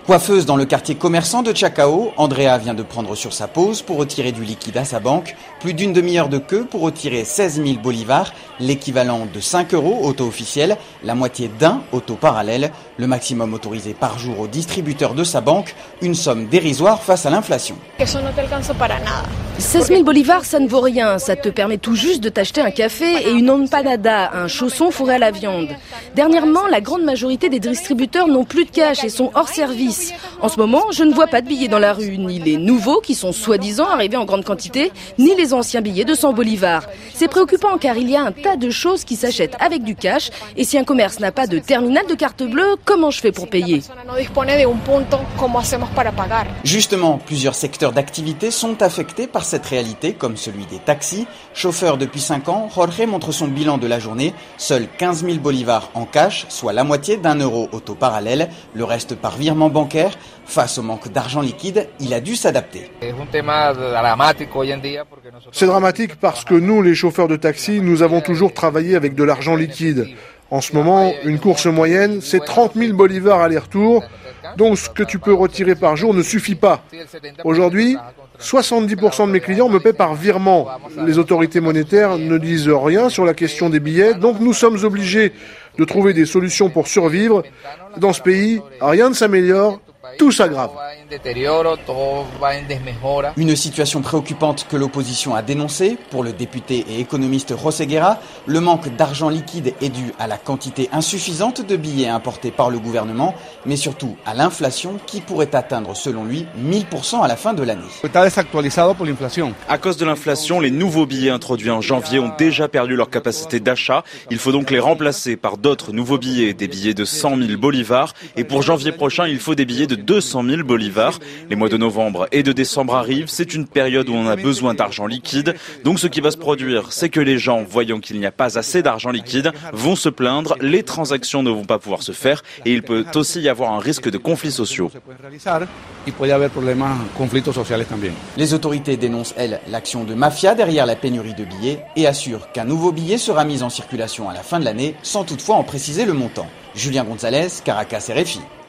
Coiffeuse dans le quartier commerçant de Chacao, Andrea vient de prendre sur sa pause pour retirer du liquide à sa banque. Plus d'une demi-heure de queue pour retirer 16 000 bolivars, l'équivalent de 5 € au taux officiel, la moitié d'un au taux parallèle, le maximum autorisé par jour au distributeur de sa banque, une somme dérisoire face à l'inflation. 16 000 bolivars, ça ne vaut rien. Ça te permet tout juste de t'acheter un café et une empanada, un chausson fourré à la viande. Dernièrement, la grande majorité des distributeurs n'ont plus de cash et sont hors service. En ce moment, je ne vois pas de billets dans la rue, ni les nouveaux qui sont soi-disant arrivés en grande quantité, ni les anciens billets de 100 bolivars. C'est préoccupant car il y a un tas de choses qui s'achètent avec du cash et si un commerce n'a pas de terminal de carte bleue, comment je fais pour payer ? Justement, plusieurs secteurs d'activité sont affectés par cette réalité, comme celui des taxis. Chauffeur depuis 5 ans, Jorge montre son bilan de la journée. Seuls 15 000 bolivars en cash, soit la moitié d'1 € au taux parallèle, le reste par virement bancaire. Face au manque d'argent liquide, il a dû s'adapter. C'est dramatique parce que nous, les chauffeurs de taxi, nous avons toujours travaillé avec de l'argent liquide. En ce moment, une course moyenne, c'est 30 000 bolivars aller-retour. Donc ce que tu peux retirer par jour ne suffit pas. Aujourd'hui, 70% de mes clients me paient par virement. Les autorités monétaires ne disent rien sur la question des billets, donc nous sommes obligés de trouver des solutions pour survivre. Dans ce pays, rien ne s'améliore, tout s'aggrave. Une situation préoccupante que l'opposition a dénoncée. Pour le député et économiste José Guerra, le manque d'argent liquide est dû à la quantité insuffisante de billets importés par le gouvernement, mais surtout à l'inflation qui pourrait atteindre, selon lui, 1000% à la fin de l'année. À cause de l'inflation, les nouveaux billets introduits en janvier ont déjà perdu leur capacité d'achat. Il faut donc les remplacer par d'autres nouveaux billets, des billets de 100 000 bolivars. Et pour janvier prochain, il faut des billets de 200 000 bolivars. Les mois de novembre et de décembre arrivent, c'est une période où on a besoin d'argent liquide. Donc ce qui va se produire, c'est que les gens, voyant qu'il n'y a pas assez d'argent liquide, vont se plaindre, les transactions ne vont pas pouvoir se faire et il peut aussi y avoir un risque de conflits sociaux. Les autorités dénoncent, elles, l'action de mafia derrière la pénurie de billets et assurent qu'un nouveau billet sera mis en circulation à la fin de l'année, sans toutefois en préciser le montant. Julien González, Caracas, RFI.